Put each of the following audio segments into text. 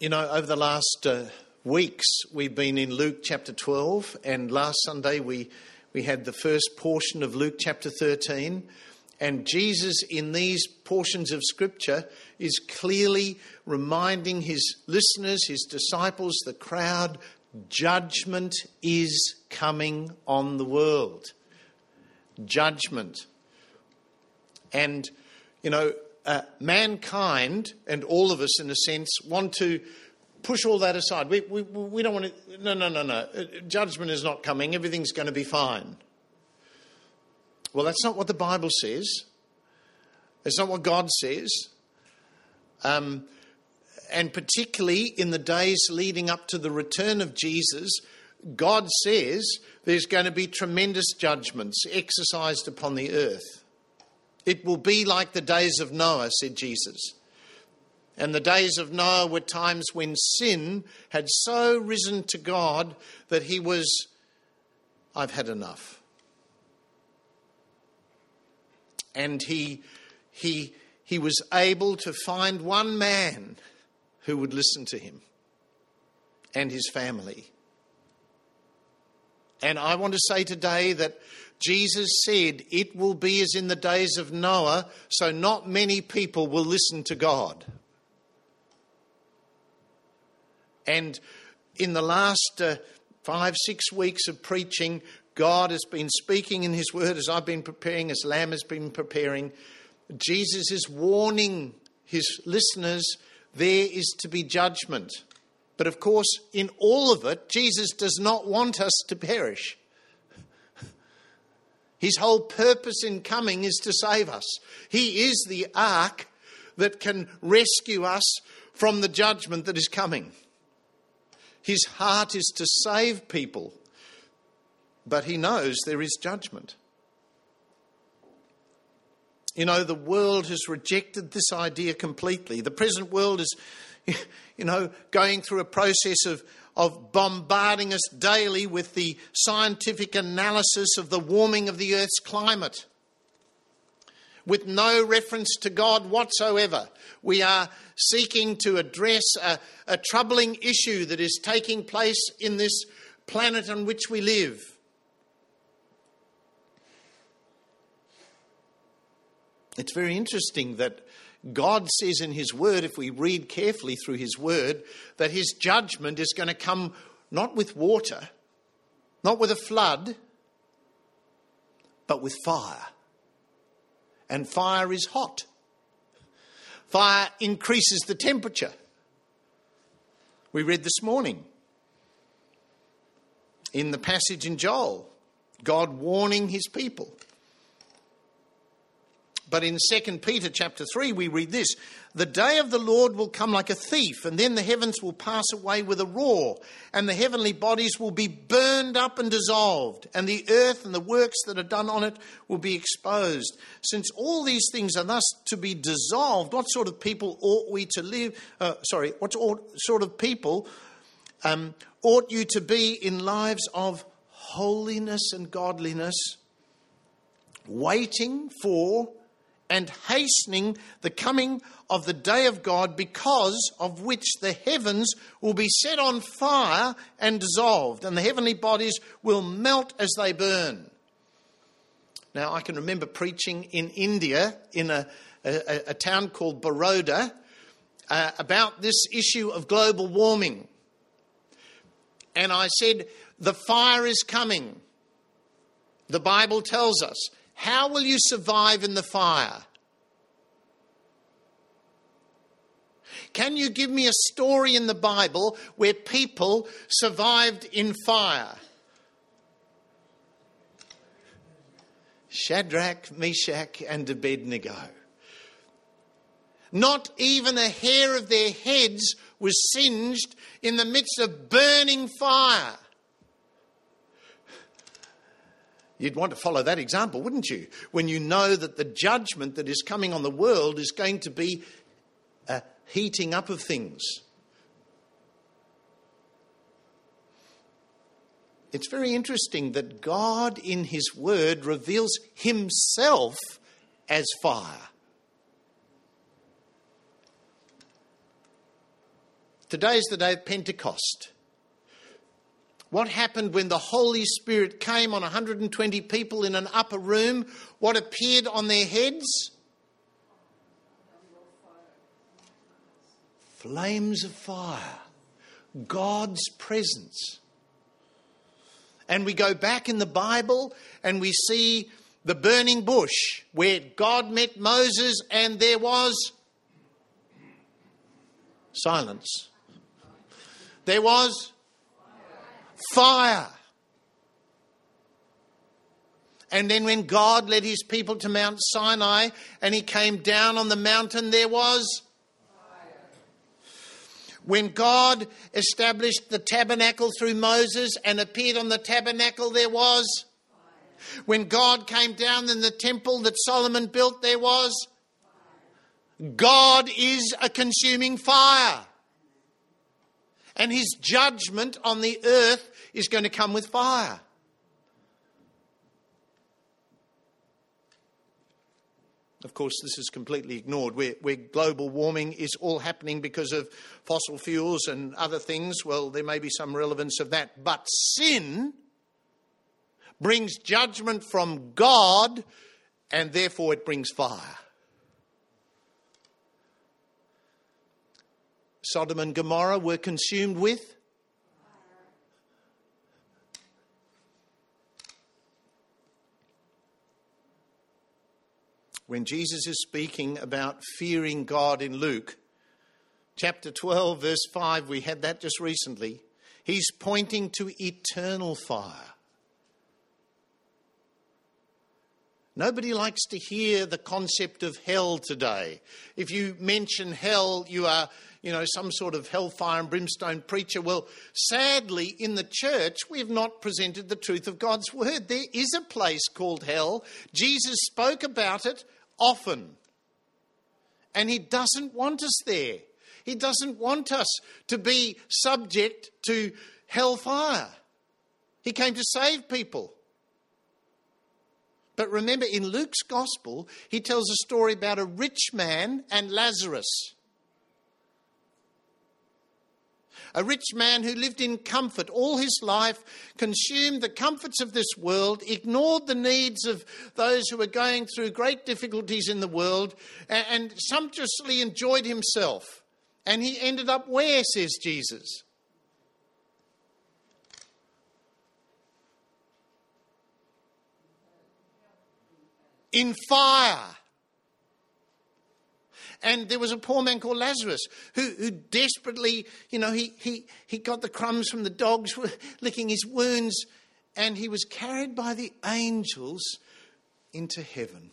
You know, over the last weeks, we've been in Luke chapter 12, and last Sunday we had the first portion of Luke chapter 13. And Jesus, in these portions of Scripture, is clearly reminding his listeners, his disciples, the crowd, judgment is coming on the world. Judgment. And, you know, mankind, and all of us in a sense, want to push all that aside. We don't want to, no. Judgment is not coming. Everything's going to be fine. Well, that's not what the Bible says. It's not what God says. And particularly in the days leading up to the return of Jesus, God says there's going to be tremendous judgments exercised upon the earth. It will be like the days of Noah, said Jesus. And the days of Noah were times when sin had so risen to God that he was, I've had enough. And he was able to find one man who would listen to him and his family. And I want to say today that Jesus said it will be as in the days of Noah, so not many people will listen to God. And in the last 5-6 weeks of preaching, God has been speaking in his word as I've been preparing, as Lamb has been preparing. Jesus is warning his listeners there is to be judgment. But of course, in all of it, Jesus does not want us to perish. His whole purpose in coming is to save us. He is the ark that can rescue us from the judgment that is coming. His heart is to save people, but he knows there is judgment. You know, the world has rejected this idea completely. The present world is, going through a process of bombarding us daily with the scientific analysis of the warming of the Earth's climate. With no reference to God whatsoever, we are seeking to address a troubling issue that is taking place in this planet on which we live. It's very interesting that God says in his word, if we read carefully through his word, that his judgment is going to come not with water, not with a flood, but with fire. And fire is hot. Fire increases the temperature. We read this morning in the passage in Joel, God warning his people. But in 2 Peter chapter 3, we read this: the day of the Lord will come like a thief, and then the heavens will pass away with a roar, and the heavenly bodies will be burned up and dissolved, and the earth and the works that are done on it will be exposed. Since all these things are thus to be dissolved, what sort of people ought we to live? What sort of people ought you to be in lives of holiness and godliness, waiting for and hastening the coming of the day of God, because of which the heavens will be set on fire and dissolved, and the heavenly bodies will melt as they burn. Now, I can remember preaching in India, in a town called Baroda, about this issue of global warming. And I said, the fire is coming. The Bible tells us. How will you survive in the fire? Can you give me a story in the Bible where people survived in fire? Shadrach, Meshach, and Abednego. Not even a hair of their heads was singed in the midst of burning fire. You'd want to follow that example, wouldn't you? When you know that the judgment that is coming on the world is going to be a heating up of things. It's very interesting that God in his word reveals himself as fire. Today is the day of Pentecost. What happened when the Holy Spirit came on 120 people in an upper room? What appeared on their heads? Flames of fire. God's presence. And we go back in the Bible and we see the burning bush where God met Moses and there was silence. There was fire. And then when God led his people to Mount Sinai and he came down on the mountain, there was when God established the tabernacle through Moses and appeared on the tabernacle, there was. When God came down in the temple that Solomon built, there was. God is a consuming fire. And his judgment on the earth is going to come with fire. Of course, this is completely ignored. Where global warming is all happening because of fossil fuels and other things, well, there may be some relevance of that. But sin brings judgment from God, and therefore it brings fire. Sodom and Gomorrah were consumed with when Jesus is speaking about fearing God in Luke, chapter 12, verse 5, we had that just recently. He's pointing to eternal fire. Nobody likes to hear the concept of hell today. If you mention hell, you are, some sort of hellfire and brimstone preacher. Well, sadly, in the church, we have not presented the truth of God's word. There is a place called hell. Jesus spoke about it often. And he doesn't want us there. He doesn't want us to be subject to hellfire. He came to save people. But remember, in Luke's gospel, he tells a story about a rich man and Lazarus. A rich man who lived in comfort all his life, consumed the comforts of this world, ignored the needs of those who were going through great difficulties in the world, and sumptuously enjoyed himself. And he ended up where, says Jesus? In fire. And there was a poor man called Lazarus who desperately, he got the crumbs from the dogs licking his wounds, and he was carried by the angels into heaven.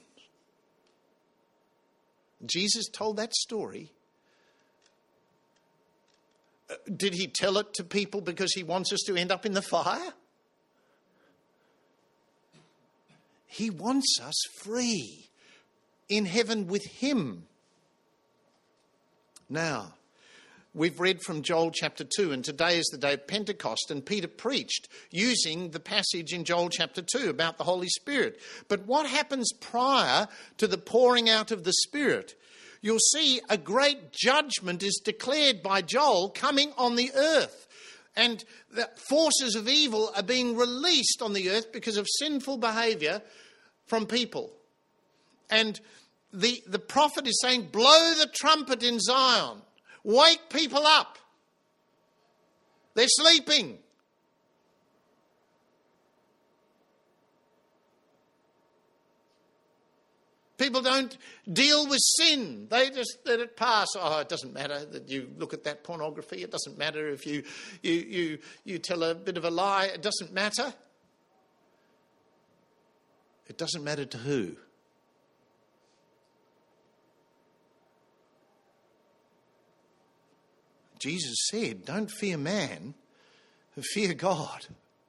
Jesus told that story. Did he tell it to people because he wants us to end up in the fire? He wants us free in heaven with him. Now, we've read from Joel chapter 2, and today is the day of Pentecost, and Peter preached using the passage in Joel chapter 2 about the Holy Spirit. But what happens prior to the pouring out of the Spirit? You'll see a great judgment is declared by Joel coming on the earth. And the forces of evil are being released on the earth because of sinful behaviour from people. And the prophet is saying, blow the trumpet in Zion. Wake people up. They're sleeping. People don't deal with sin. They just let it pass. Oh, it doesn't matter that you look at that pornography. It doesn't matter if you tell a bit of a lie. It doesn't matter. It doesn't matter to who? Jesus said, don't fear man, fear God.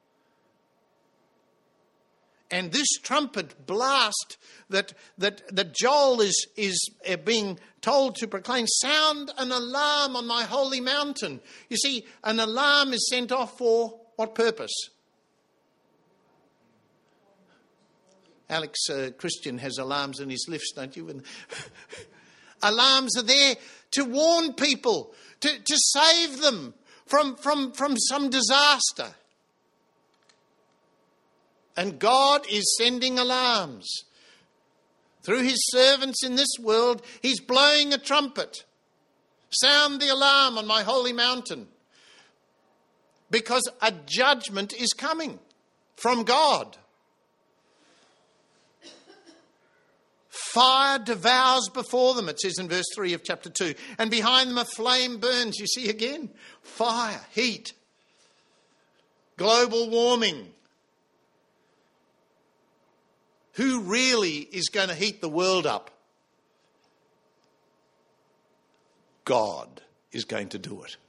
And this trumpet blast that Joel is being told to proclaim, sound an alarm on my holy mountain. You see, an alarm is sent off for what purpose? Alex Christian has alarms in his lifts, don't you? Alarms are there to warn people, to save them from some disaster. And God is sending alarms. Through his servants in this world, he's blowing a trumpet. Sound the alarm on my holy mountain. Because a judgment is coming from God. Fire devours before them, it says in verse 3 of chapter 2. And behind them a flame burns. You see again, fire, heat, global warming. Who really is going to heat the world up? God is going to do it.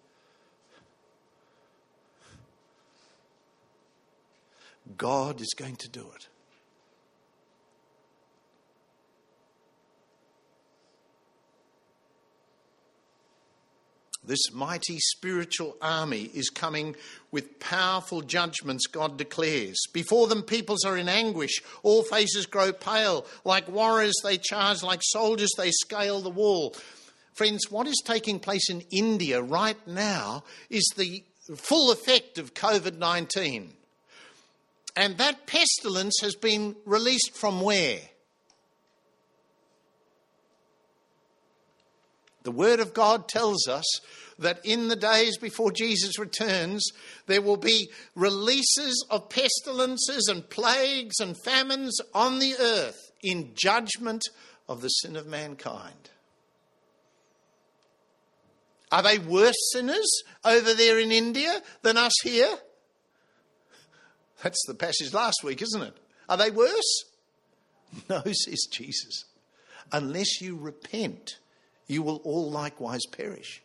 God is going to do it. This mighty spiritual army is coming with powerful judgments, God declares. Before them, peoples are in anguish. All faces grow pale. Like warriors, they charge. Like soldiers, they scale the wall. Friends, what is taking place in India right now is the full effect of COVID-19. And that pestilence has been released from where? The Word of God tells us that in the days before Jesus returns, there will be releases of pestilences and plagues and famines on the earth in judgment of the sin of mankind. Are they worse sinners over there in India than us here? That's the passage last week, isn't it? Are they worse? No, says Jesus. Unless you repent, you will all likewise perish.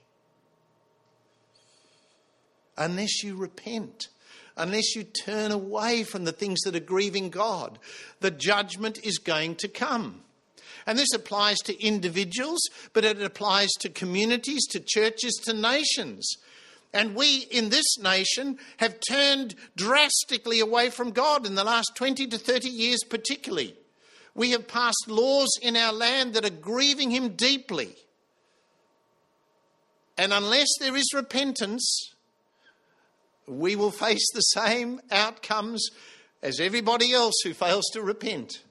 Unless you repent, unless you turn away from the things that are grieving God, the judgment is going to come. And this applies to individuals, but it applies to communities, to churches, to nations. And we in this nation have turned drastically away from God in the last 20 to 30 years particularly. We have passed laws in our land that are grieving him deeply. And unless there is repentance, we will face the same outcomes as everybody else who fails to repent.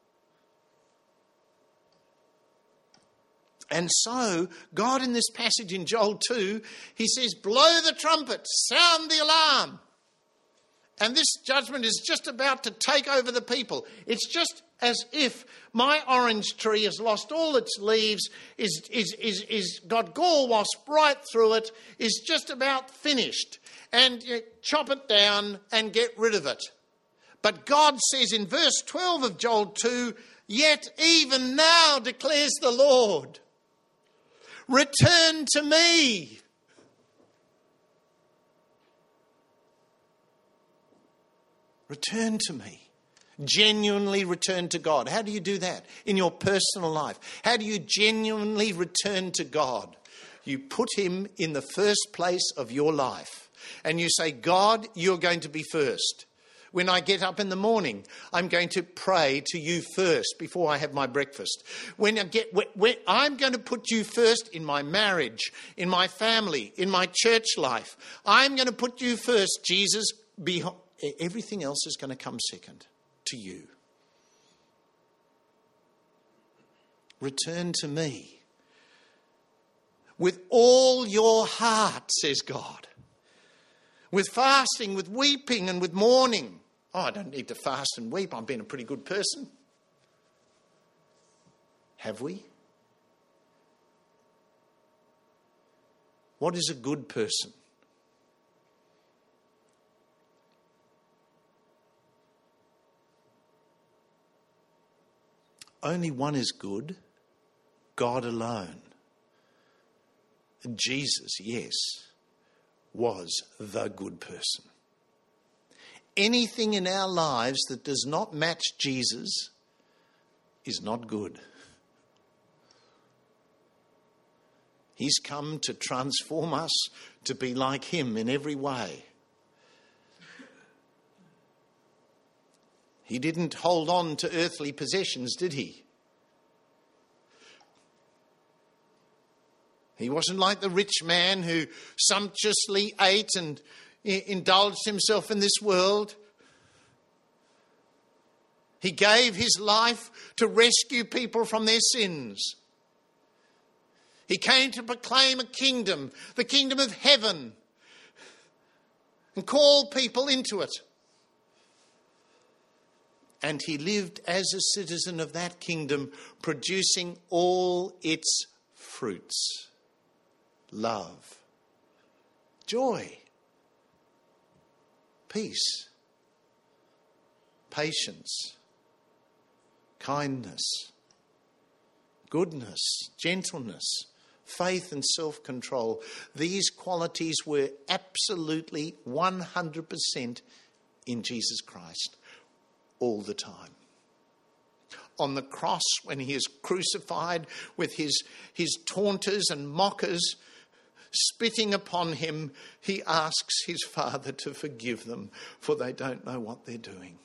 And so, God in this passage in Joel 2, he says, blow the trumpet, sound the alarm. And this judgment is just about to take over the people. It's just as if my orange tree has lost all its leaves, is got gall wasp right through it, is just about finished. And you chop it down and get rid of it. But God says in verse 12 of Joel 2, yet even now declares the Lord, return to me. Return to me. Genuinely return to God. How do you do that in your personal life? How do you genuinely return to God? You put him in the first place of your life. And you say, God, you're going to be first. When I get up in the morning, I'm going to pray to you first before I have my breakfast. When I'm going to put you first in my marriage, in my family, in my church life. I'm going to put you first, Jesus. Everything else is going to come second to you. Return to me with all your heart, says God. With fasting, with weeping and with mourning. Oh, I don't need to fast and weep. I've been a pretty good person. Have we? What is a good person? Only one is good, God alone. Jesus, yes, was the good person. Anything in our lives that does not match Jesus is not good. He's come to transform us to be like him in every way. He didn't hold on to earthly possessions, did he? He wasn't like the rich man who sumptuously ate and indulged himself in this world. He gave his life to rescue people from their sins. He came to proclaim a kingdom, the kingdom of heaven, and call people into it. And he lived as a citizen of that kingdom, producing all its fruits. Love, joy, peace, patience, kindness, goodness, gentleness, faith and self-control. These qualities were absolutely 100% in Jesus Christ all the time. On the cross, when he is crucified with his taunters and mockers spitting upon him, he asks his Father to forgive them, for they don't know what they're doing.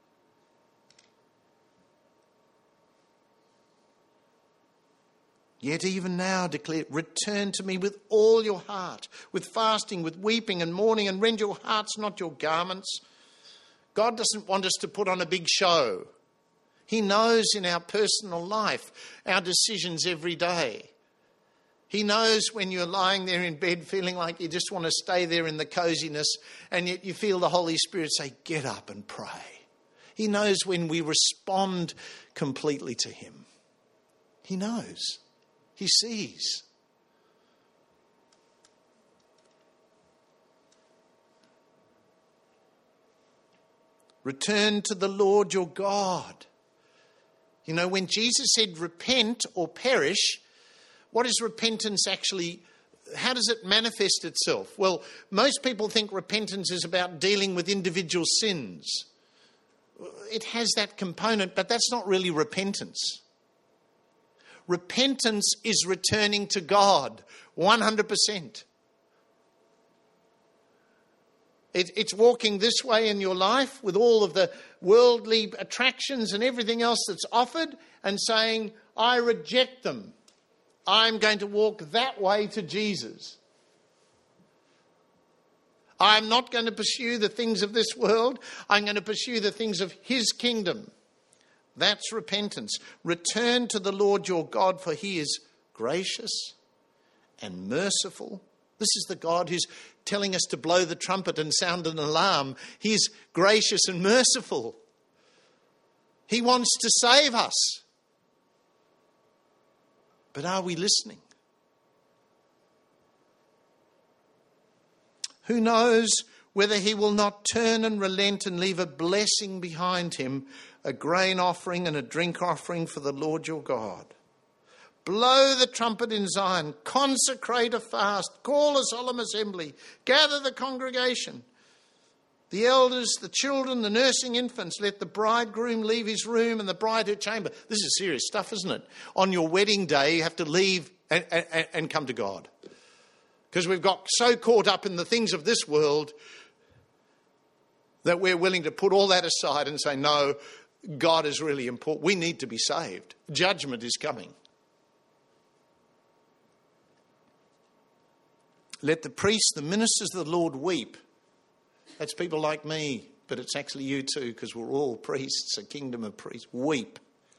Yet even now declare, return to me with all your heart, with fasting, with weeping and mourning, and rend your hearts, not your garments. God doesn't want us to put on a big show. He knows in our personal life our decisions every day. He knows when you're lying there in bed feeling like you just want to stay there in the coziness, and yet you feel the Holy Spirit say, get up and pray. He knows when we respond completely to him. He knows. He sees. Return to the Lord your God. You know, when Jesus said repent or perish, what is repentance actually, how does it manifest itself? Well, most people think repentance is about dealing with individual sins. It has that component, but that's not really repentance. Repentance is returning to God, 100%. It's walking this way in your life with all of the worldly attractions and everything else that's offered and saying, I reject them. I'm going to walk that way to Jesus. I'm not going to pursue the things of this world. I'm going to pursue the things of his kingdom. That's repentance. Return to the Lord your God, for he is gracious and merciful. This is the God who's telling us to blow the trumpet and sound an alarm. He's gracious and merciful. He wants to save us. But are we listening? Who knows whether he will not turn and relent and leave a blessing behind him, a grain offering and a drink offering for the Lord your God. Blow the trumpet in Zion, consecrate a fast, call a solemn assembly, gather the congregation, the elders, the children, the nursing infants. Let the bridegroom leave his room and the bride her chamber. This is serious stuff, isn't it? On your wedding day, you have to leave and come to God. Because we've got so caught up in the things of this world that we're willing to put all that aside and say, no, God is really important. We need to be saved. Judgment is coming. Let the priests, the ministers of the Lord weep. That's people like me, but it's actually you too, because we're all priests, a kingdom of priests. Weep.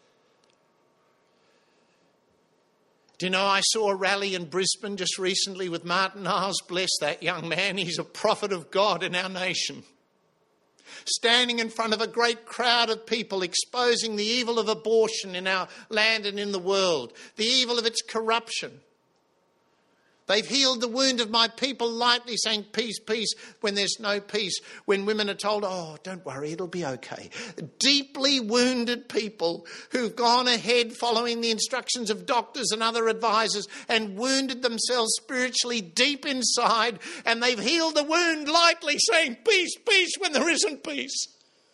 Do you know, I saw a rally in Brisbane just recently with Martin Niles. Bless that young man. He's a prophet of God in our nation. Standing in front of a great crowd of people, exposing the evil of abortion in our land and in the world, the evil of its corruption. They've healed the wound of my people lightly, saying peace, peace, when there's no peace. When women are told, oh, don't worry, it'll be okay. Deeply wounded people who've gone ahead following the instructions of doctors and other advisors and wounded themselves spiritually deep inside, and they've healed the wound lightly, saying peace, peace, when there isn't peace.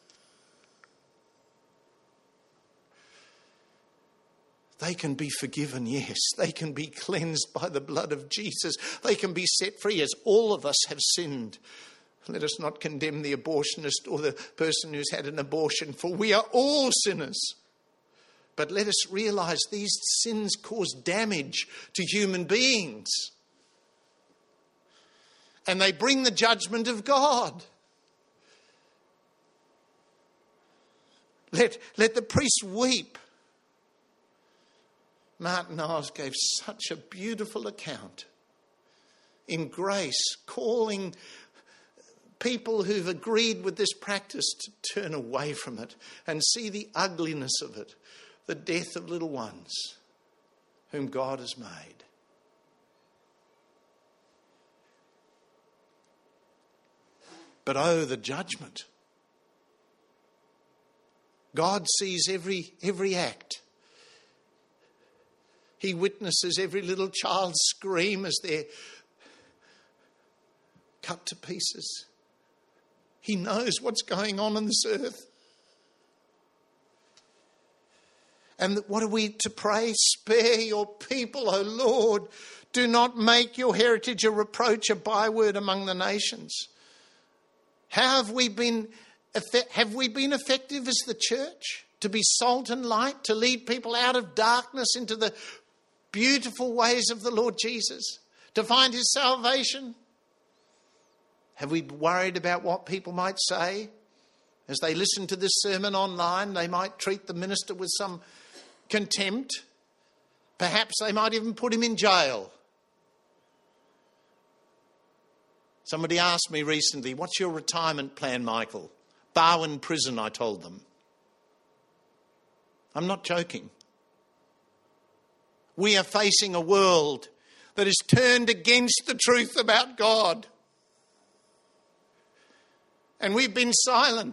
They can be forgiven, yes. They can be cleansed by the blood of Jesus. They can be set free, as all of us have sinned. Let us not condemn the abortionist or the person who's had an abortion, for we are all sinners. But let us realise these sins cause damage to human beings. And they bring the judgment of God. Let the priests weep. Martin Niles gave such a beautiful account in Grace, calling people who've agreed with this practice to turn away from it and see the ugliness of it, the death of little ones whom God has made. But oh, the judgment. God sees every act. He witnesses every little child's scream as they're cut to pieces. He knows what's going on this earth. And what are we to pray? Spare your people, O Lord. Do not make your heritage a reproach, a byword among the nations. How have we been effective as the church? To be salt and light, to lead people out of darkness into the beautiful ways of the Lord Jesus, to find his salvation? Have we worried about what people might say? As they listen to this sermon online, they might treat the minister with some contempt. Perhaps they might even put him in jail. Somebody asked me recently, what's your retirement plan, Michael? Barwon Prison, I told them. I'm not joking. We are facing a world that is turned against the truth about God. And we've been silent.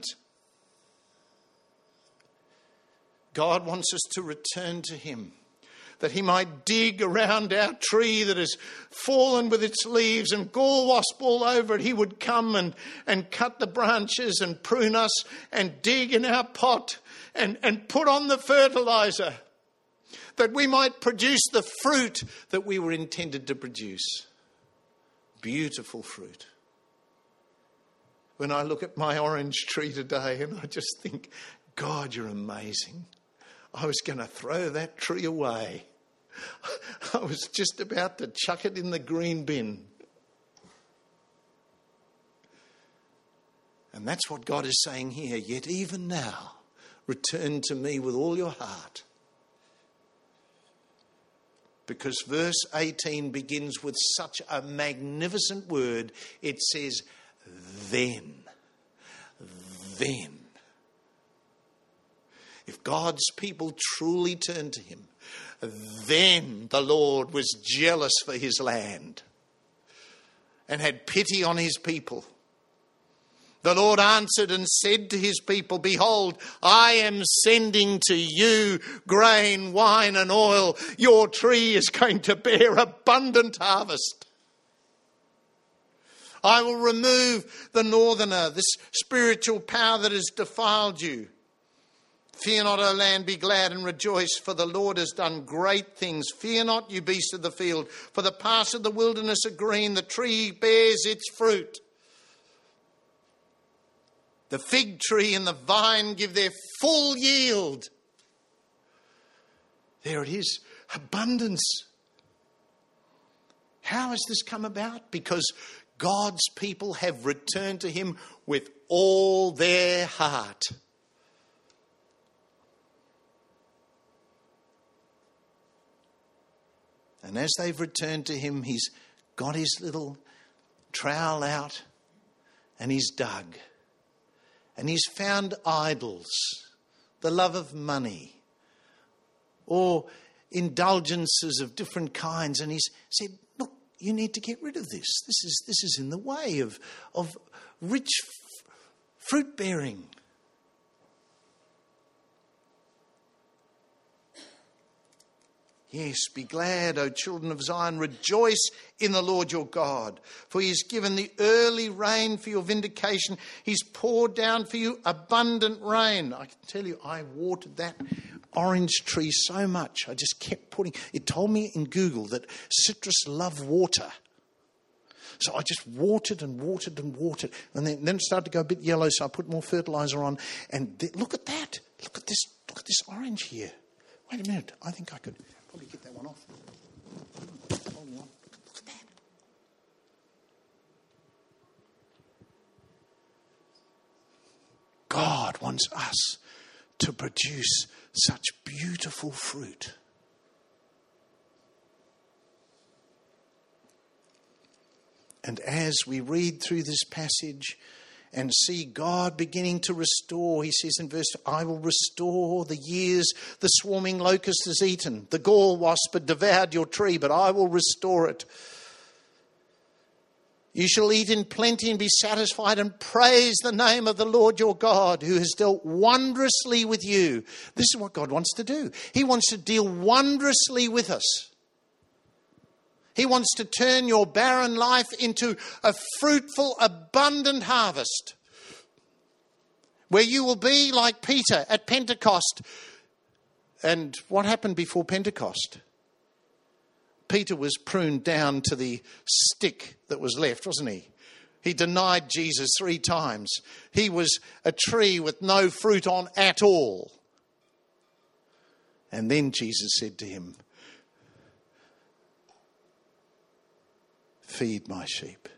God wants us to return to him, that he might dig around our tree that has fallen with its leaves and gall wasp all over it. He would come and cut the branches and prune us and dig in our pot and put on the fertiliser, that we might produce the fruit that we were intended to produce. Beautiful fruit. When I look at my orange tree today and I just think, God, you're amazing. I was going to throw that tree away. I was just about to chuck it in the green bin. And that's what God is saying here. Yet even now, return to me with all your heart. Because verse 18 begins with such a magnificent word. It says, then. If God's people truly turned to him, then the Lord was jealous for his land and had pity on his people. The Lord answered and said to his people, behold, I am sending to you grain, wine and oil. Your tree is going to bear abundant harvest. I will remove the northerner, this spiritual power that has defiled you. Fear not, O land, be glad and rejoice, for the Lord has done great things. Fear not, you beasts of the field, for the paths of the wilderness are green, the tree bears its fruit. The fig tree and the vine give their full yield. There it is, abundance. How has this come about? Because God's people have returned to him with all their heart. And as they've returned to him, he's got his little trowel out and he's dug. And he's found idols, the love of money, or indulgences of different kinds. And he's said, look, you need to get rid of this. This is in the way of rich fruit bearing. Yes, be glad, O children of Zion. Rejoice in the Lord your God. For he has given the early rain for your vindication. He's poured down for you abundant rain. I can tell you, I watered that orange tree so much. I just kept putting... It told me in Google that citrus love water. So I just watered and watered and watered. And then it started to go a bit yellow, so I put more fertiliser on. And look at that. Look at this orange here. Wait a minute. I think I could probably get that one off. Hold on. Look at that. God wants us to produce such beautiful fruit. And as we read through this passage and see God beginning to restore, he says in verse 2, I will restore the years the swarming locust has eaten. The gall wasp had devoured your tree, but I will restore it. You shall eat in plenty and be satisfied and praise the name of the Lord your God, who has dealt wondrously with you. This is what God wants to do. He wants to deal wondrously with us. He wants to turn your barren life into a fruitful, abundant harvest, where you will be like Peter at Pentecost. And what happened before Pentecost? Peter was pruned down to the stick that was left, wasn't he? He denied Jesus 3 times. He was a tree with no fruit on at all. And then Jesus said to him, feed my sheep.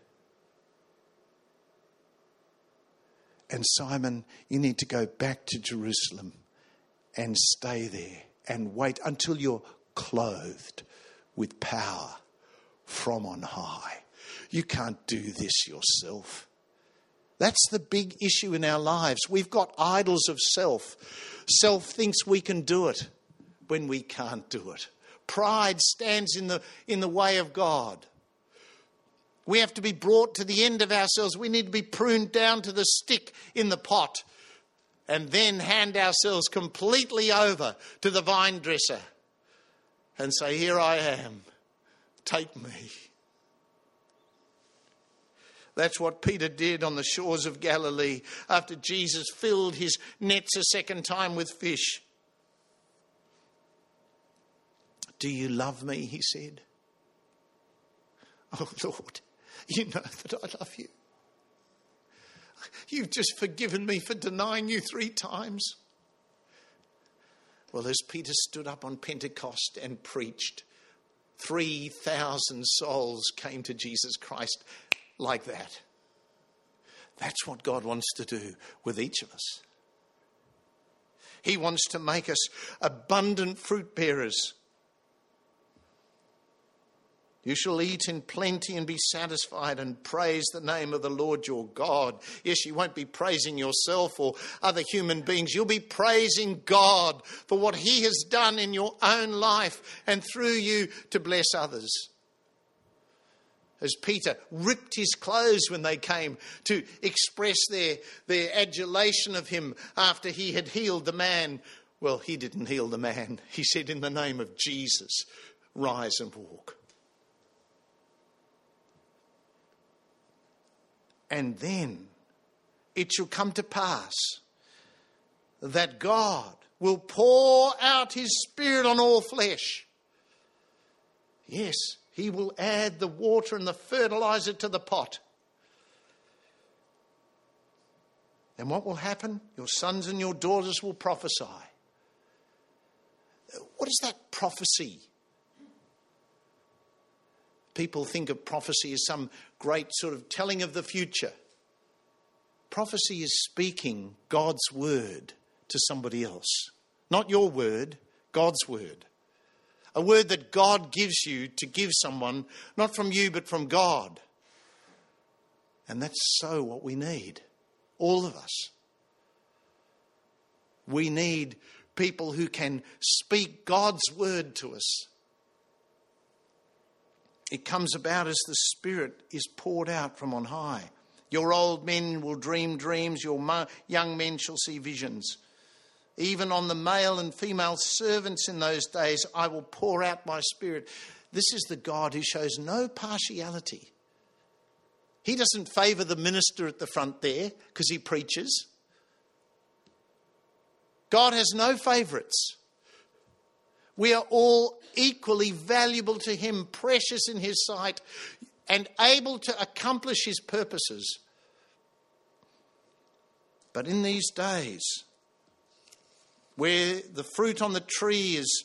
And Simon, you need to go back to Jerusalem and stay there and wait until you're clothed with power from on high. You can't do this yourself. That's the big issue in our lives. We've got idols of self. Self thinks we can do it when we can't do it. Pride stands in the way of God. We have to be brought to the end of ourselves. We need to be pruned down to the stick in the pot and then hand ourselves completely over to the vine dresser and say, here I am, take me. That's what Peter did on the shores of Galilee after Jesus filled his nets a second time with fish. Do you love me? He said. Oh Lord, you know that I love you. You've just forgiven me for denying you 3 times. Well, as Peter stood up on Pentecost and preached, 3,000 souls came to Jesus Christ like that. That's what God wants to do with each of us. He wants to make us abundant fruit bearers. You shall eat in plenty and be satisfied and praise the name of the Lord your God. Yes, you won't be praising yourself or other human beings. You'll be praising God for what he has done in your own life and through you to bless others. As Peter ripped his clothes when they came to express their adulation of him after he had healed the man. Well, he didn't heal the man. He said, in the name of Jesus, rise and walk. And then it shall come to pass that God will pour out his Spirit on all flesh. Yes, he will add the water and the fertilizer to the pot. And what will happen? Your sons and your daughters will prophesy. What is that prophecy? People think of prophecy as some great sort of telling of the future. Prophecy is speaking God's word to somebody else. Not your word, God's word. A word that God gives you to give someone, not from you but from God. And that's so what we need. All of us. We need people who can speak God's word to us. It comes about as the Spirit is poured out from on high. Your old men will dream dreams, your young men shall see visions. Even on the male and female servants in those days, I will pour out my Spirit. This is the God who shows no partiality. He doesn't favour the minister at the front there because he preaches. God has no favourites. We are all equally valuable to him, precious in his sight, and able to accomplish his purposes. But in these days, where the fruit on the tree is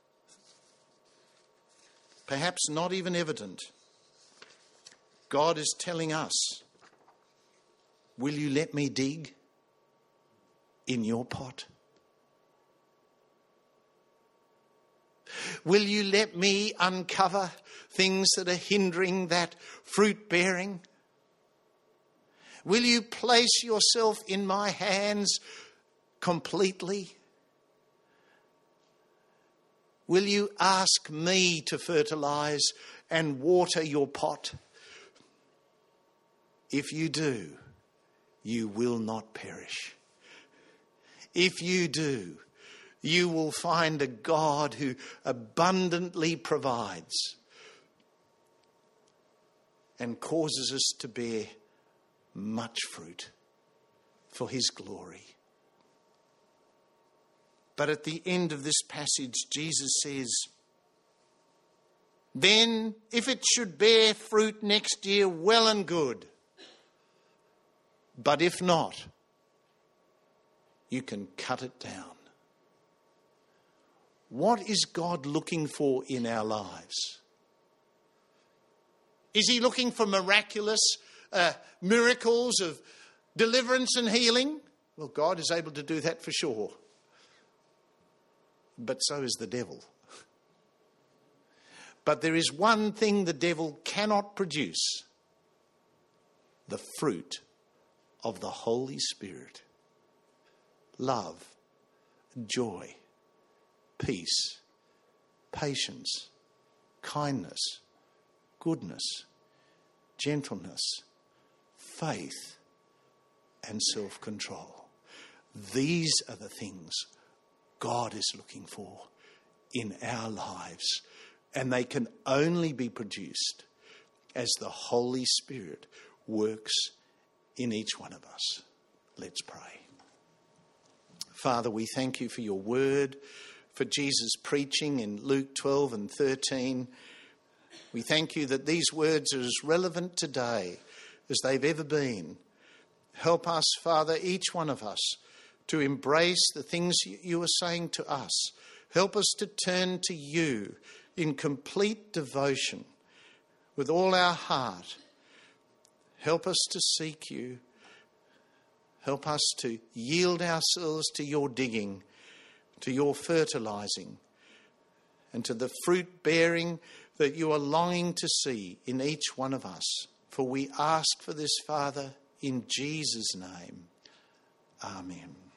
perhaps not even evident, God is telling us, will you let me dig in your pot? Will you let me uncover things that are hindering that fruit bearing? Will you place yourself in my hands completely? Will you ask me to fertilize and water your pot? If you do, you will not perish. If you do, you will find a God who abundantly provides and causes us to bear much fruit for his glory. But at the end of this passage, Jesus says, then if it should bear fruit next year, well and good. But if not, you can cut it down. What is God looking for in our lives? Is he looking for miraculous miracles of deliverance and healing? Well, God is able to do that for sure. But so is the devil. But there is one thing the devil cannot produce: the fruit of the Holy Spirit. Love, joy, peace, patience, kindness, goodness, gentleness, faith, and self-control. These are the things God is looking for in our lives, and they can only be produced as the Holy Spirit works in each one of us. Let's pray. Father, we thank you for your word, for Jesus' preaching in Luke 12 and 13. We thank you that these words are as relevant today as they've ever been. Help us, Father, each one of us, to embrace the things you are saying to us. Help us to turn to you in complete devotion with all our heart. Help us to seek you. Help us to yield ourselves to your digging, to your fertilizing, and to the fruit bearing that you are longing to see in each one of us. For we ask for this, Father, in Jesus' name. Amen.